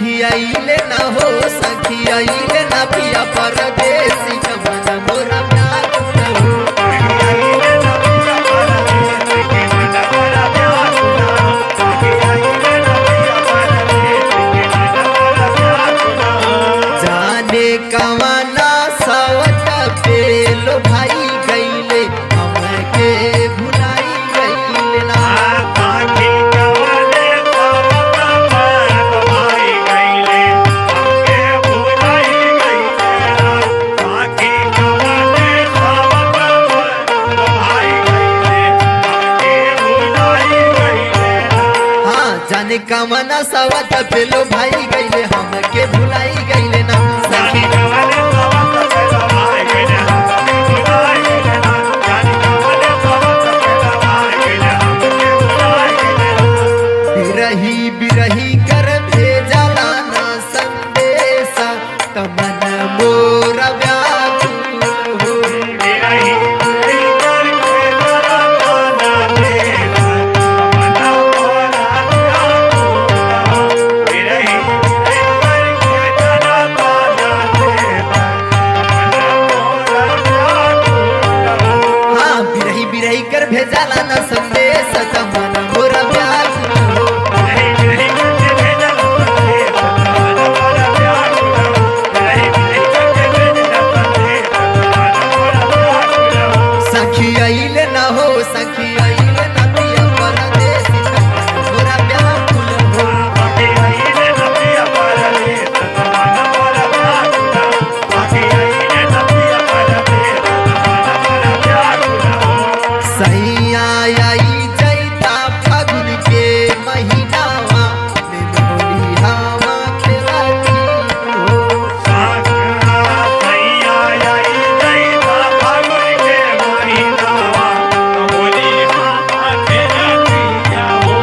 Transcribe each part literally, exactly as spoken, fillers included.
सखी आइले न हो सखी आइले न पिया परदेसी मन मोरा व्याकुल हो। जाने कवना सवत पेलो भाई गईले हमके भुलाई गईले ना। जाने कवना सवत पेलो भाई गईले हमके भुलाई गईले ना। सखी बिरही बिरही कर भेजला ना संदेशा तमन मोरा व्याकुल हो। बिरही कर भेजला न संदेश तमन मोरा व्याकुल हो। सखी आइले न हो सखी आइले न पिया परदेसी तमन मोरा व्याकुल हो। सैया आई जैता फागुन के महीनावा में होली हवा खेलती हो। सैया आई जैता फागुन के महीनावा होली हवा खेलती हो।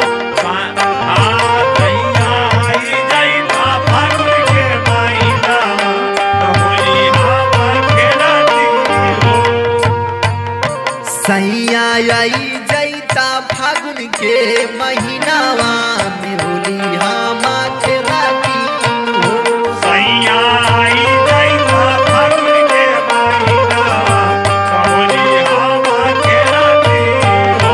सैया आई जैता फागुन के महीनावा होली हवा खेलती हो। सैया आई जैता फागुन के महीनावा में होली हवा खेलती हो। सैया आई जैता फागुन के महीनावा होली हवा खेलती हो।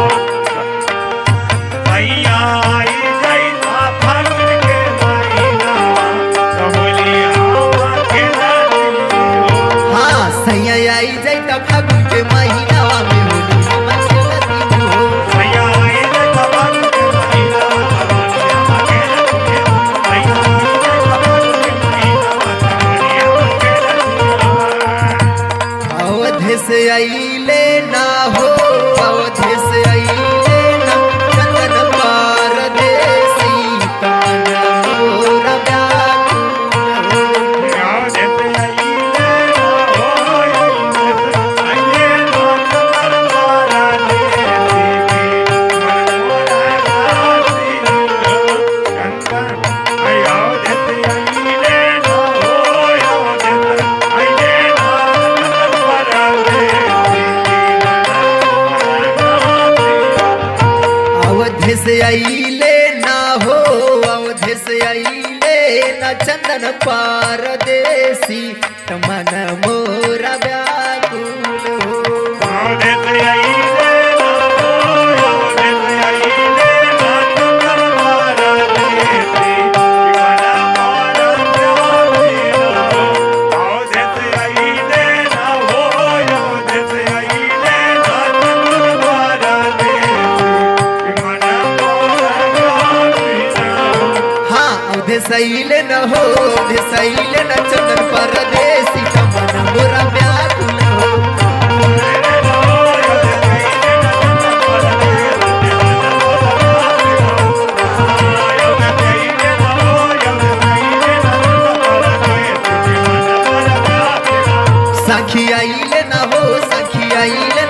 सैया आई जैता फागुन के महीनावा होली हवा खेलती हो। हाँ सैया आई जैता फागुन के महीनावा में होली हवा खेलती हो। सैया आई जैता फागुन के महीनावा होली हवा खेलती हो। सैया आई जैता फागुन के महीनावा होली हवा खेलती हो। अवधि से आइले ना हो अवधि से आइले ना चंदन परदेसी तमन मोरा व्याकुल हो। अवधि से आइले ना हो अवधि से आइले ना चंदन परदेसी तमन मोरा व्याकुल हो। सैले न हो सैले न चंदन परदेसी तमन मोरा व्याकुल हो। सखी आइले न हो सखी आइले